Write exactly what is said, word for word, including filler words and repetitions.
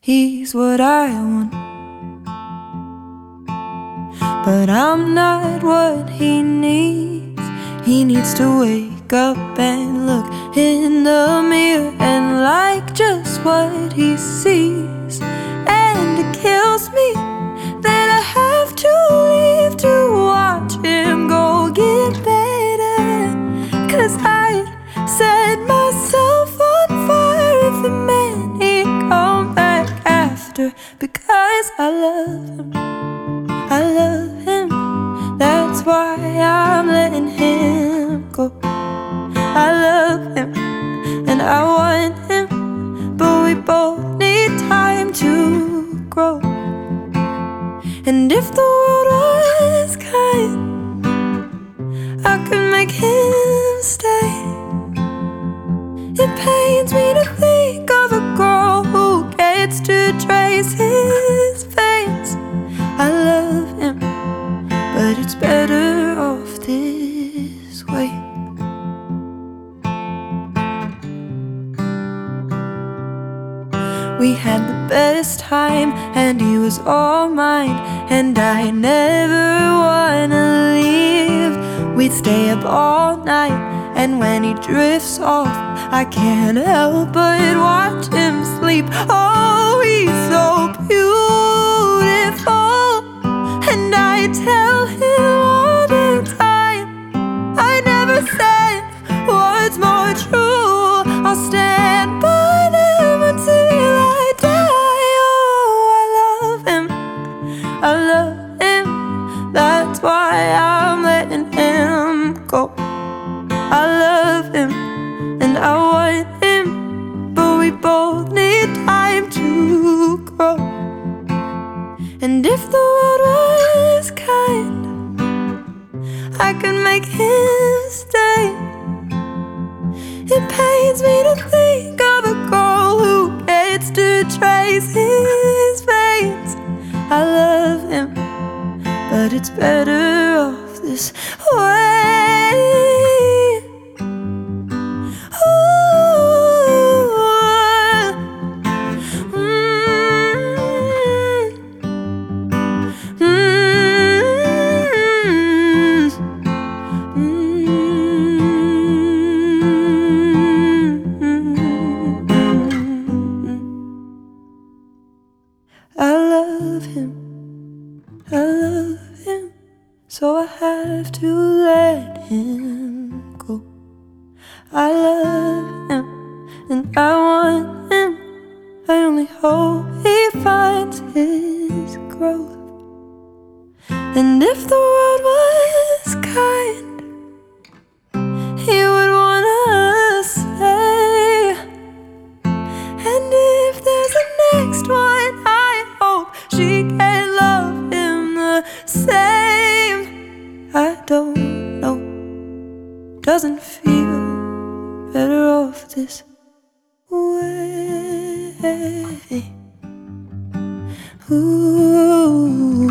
he's what I want. But I'm not what he needs. He needs to wake up and look in the mirror and like just what he sees. And it kills me that I have to leave to watch him go get better. Cause I'd set myself on fire if the man he'd come back after. Because I love him, I love him, that's why I'm letting him go. I love him and I want him, but we both need time to grow. And if the world was kind, I could make him stay. It pains me to think of a girl who gets to trace his face. I love him, but it's better off this way. We had the best time and he was all mine, and I never wanna leave. We'd stay up all night, and when he drifts off, I can't help but watch him sleep. Oh, he's so beautiful, and I tell him all the time, I never said what's more true. I'll stand by them until I die. Oh, I love him, I love him, that's why I'm letting him go. I love him and I want him, but we both need time to grow. And if the world was kind, I could make him stay. It pains me to think of a girl who gets to trace his veins. I love him, but it's better off this way. I love him, I love him, so I have to let him go. I love him and I want him, I only hope he finds his growth. And if the world was kind, he would wanna stay. And if there's a next one, I hope she can love him the same. I don't know, doesn't feel better off this way. Ooh.